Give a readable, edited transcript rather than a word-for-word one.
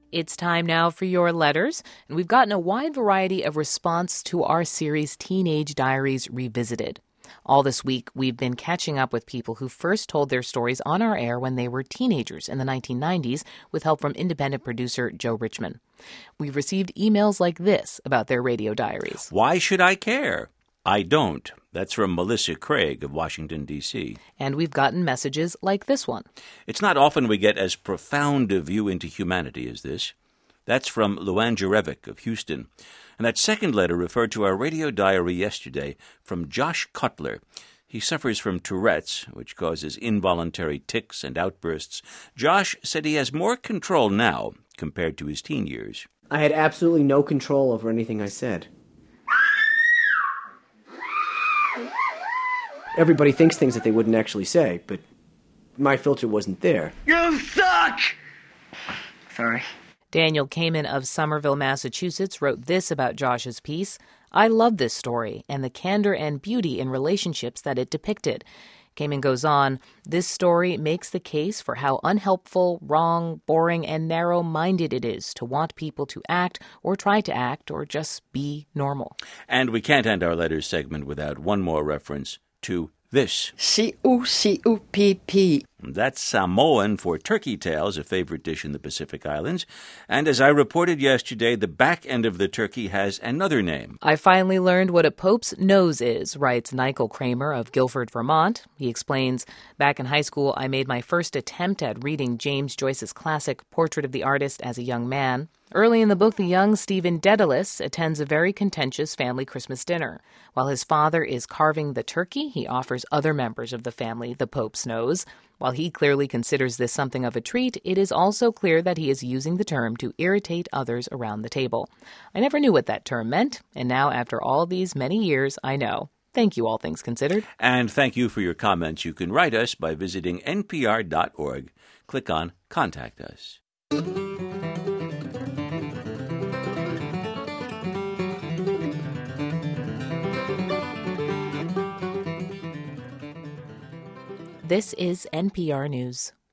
It's time now for your letters, and we've gotten a wide variety of response to our series Teenage Diaries Revisited. All this week, we've been catching up with people who first told their stories on our air when they were teenagers in the 1990s, with help from independent producer Joe Richman. We've received emails like this about their radio diaries. Why should I care? I don't. That's from Melissa Craig of Washington, D.C. And we've gotten messages like this one. It's not often we get as profound a view into humanity as this. That's from Luann Jarevic of Houston. And that second letter referred to our radio diary yesterday from Josh Cutler. He suffers from Tourette's, which causes involuntary tics and outbursts. Josh said he has more control now compared to his teen years. I had absolutely no control over anything I said. Everybody thinks things that they wouldn't actually say, but my filter wasn't there. You suck! Sorry. Daniel Kamen of Somerville, Massachusetts, wrote this about Josh's piece. I love this story and the candor and beauty in relationships that it depicted. Kamen goes on, this story makes the case for how unhelpful, wrong, boring, and narrow-minded it is to want people to act or try to act or just be normal. And we can't end our letters segment without one more reference to this. C-U-C-U-P-P. That's Samoan for turkey tails, a favorite dish in the Pacific Islands. And as I reported yesterday, the back end of the turkey has another name. I finally learned what a Pope's nose is, writes Michael Kramer of Guilford, Vermont. He explains, back in high school, I made my first attempt at reading James Joyce's classic Portrait of the Artist as a young man. Early in the book, the young Stephen Dedalus attends a very contentious family Christmas dinner. While his father is carving the turkey, he offers other members of the family the Pope's nose. While he clearly considers this something of a treat, it is also clear that he is using the term to irritate others around the table. I never knew what that term meant, and now after all these many years, I know. Thank you, All Things Considered. And thank you for your comments. You can write us by visiting npr.org. Click on Contact Us. This is NPR News.